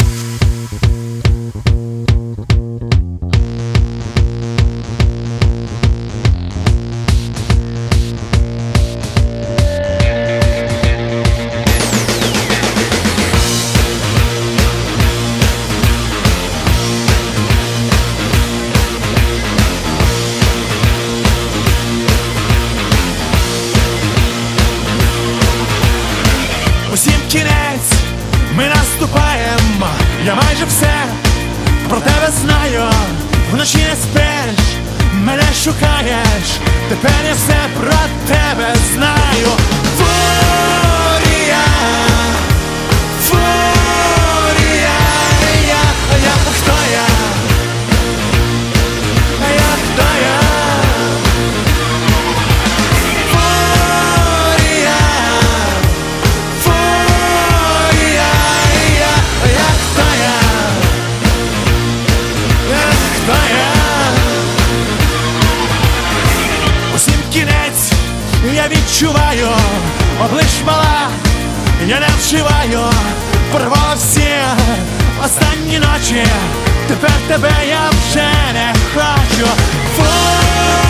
Усім кінець, ми наступаємо, я майже все про тебе знаю. Вночі не спиш, мене шукаєш, тепер я все про тебе знаю. Фурія, фурія, я, хто я? Я, хто я? Усім кінець, я відчуваю, облиш мала, я не вживаю, порвав всі останні ночі, тепер тебе я вже не хочу.